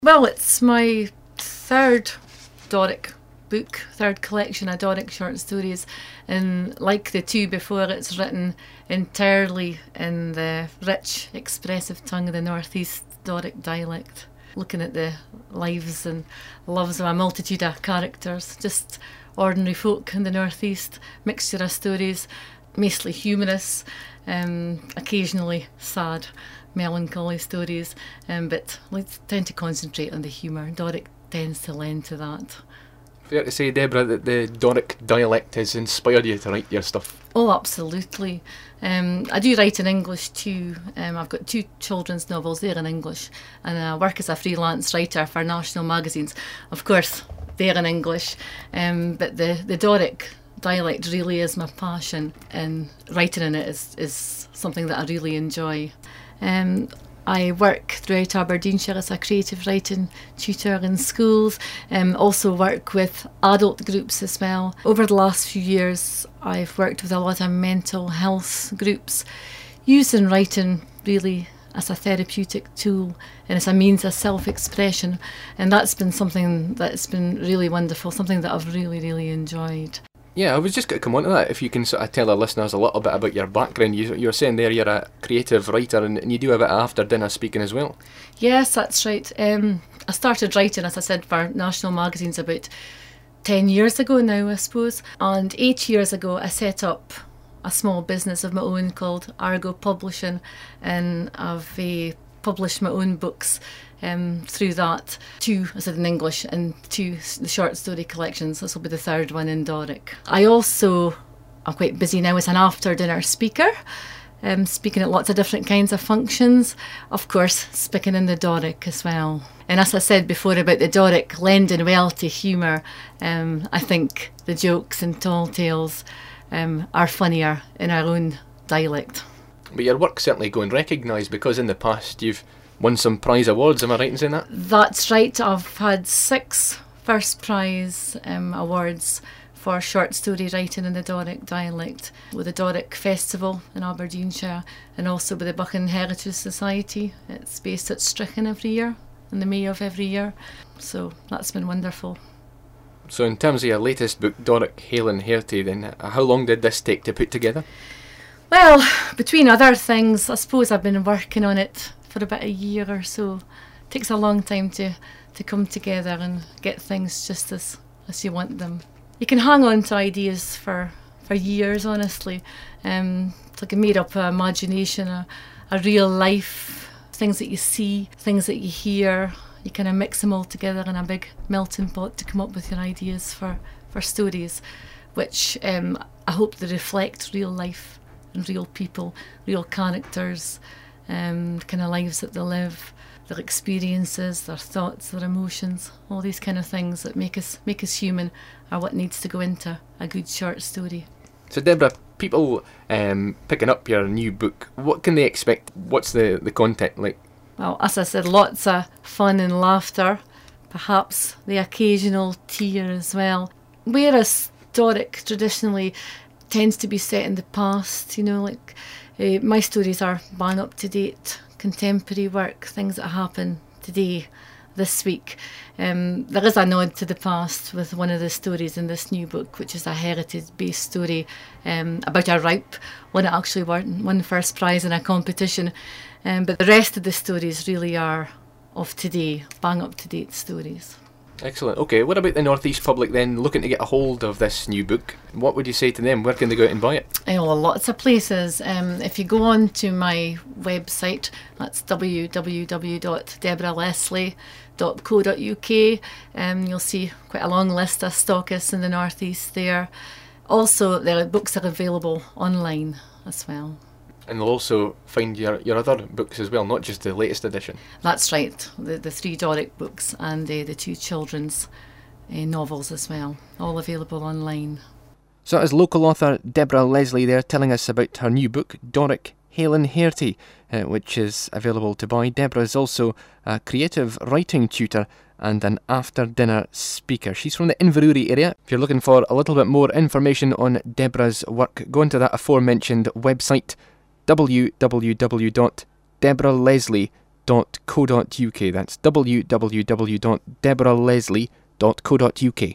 Well, it's my third Doric book, third collection of Doric short stories, and like the two before, it's written entirely in the rich, expressive tongue of the North East Doric dialect, looking at the lives and loves of a multitude of characters, just ordinary folk in the North East, mixture of stories, mostly humorous, occasionally sad, melancholy stories, but we tend to concentrate on the humour. Doric tends to lend to that. Fair to say, Deborah, that the Doric dialect has inspired you to write your stuff? Oh, absolutely. I do write in English too. I've got two children's novels, they're in English, and I work as a freelance writer for national magazines. Of course, they're in English, but the Doric dialect really is my passion, and writing in it is something that I really enjoy. I work throughout Aberdeenshire as a creative writing tutor in schools, also work with adult groups as well. Over the last few years, I've worked with a lot of mental health groups, using writing really as a therapeutic tool and as a means of self-expression, and that's been something that's been really wonderful, something that I've really, really enjoyed. Yeah, I was just going to come on to that. If you can sort of tell our listeners a little bit about your background. You're saying there you're a creative writer and you do a bit of after dinner speaking as well. Yes, that's right. I started writing, as I said, for national magazines about 10 years ago now, I suppose. And 8 years ago, I set up a small business of my own called Argo Publishing, and I've published my own books through that, two, I said in English, and two the short story collections. This will be the third one in Doric. I'm quite busy now as an after dinner speaker, speaking at lots of different kinds of functions, of course speaking in the Doric as well. And as I said before about the Doric lending well to humour, I think the jokes and tall tales are funnier in our own dialect. But your work's certainly going recognised, because in the past you've won some prize awards, am I right in saying that? That's right, I've had 6 first prize awards for short story writing in the Doric dialect, with the Doric Festival in Aberdeenshire and also with the Buchan Heritage Society. It's based at Strichen every year, in the May of every year, so that's been wonderful. So in terms of your latest book, Doric Helen Hertie, then how long did this take to put together? Well, between other things, I suppose I've been working on it for about a year or so. It takes a long time to come together and get things just as you want them. You can hang on to ideas for years, honestly. It's like a made-up imagination, a real life, things that you see, things that you hear. You kind of mix them all together in a big melting pot to come up with your ideas for stories, which I hope they reflect real life and real people, real characters, the kind of lives that they live, their experiences, their thoughts, their emotions, all these kind of things that make us human are what needs to go into a good short story. So Deborah, people picking up your new book, what can they expect? What's the content like? Well, as I said, lots of fun and laughter, perhaps the occasional tear as well. Whereas Doric traditionally tends to be set in the past, my stories are bang up to date, contemporary work, things that happen today, this week. There is a nod to the past with one of the stories in this new book, which is a heritage-based story about a ripe. One that actually won the first prize in a competition. But the rest of the stories really are of today, bang up to date stories. Excellent. Okay, what about the North East public then, looking to get a hold of this new book? What would you say to them? Where can they go out and buy it? Lots of places. If you go on to my website, that's www.deborahlesley.co.uk, you'll see quite a long list of stockists in the North East there. Also, the books are available online as well. And they'll also find your other books as well, not just the latest edition. That's right, the 3 Doric books and the 2 children's novels as well, all available online. So that is local author Deborah Lesley there telling us about her new book, Doric Helen Hertie, which is available to buy. Deborah is also a creative writing tutor and an after-dinner speaker. She's from the Inverurie area. If you're looking for a little bit more information on Deborah's work, go onto that aforementioned website, www.deborahlesley.co.uk. www.deborahLeslie.co.uk. That's www.deborahLeslie.co.uk.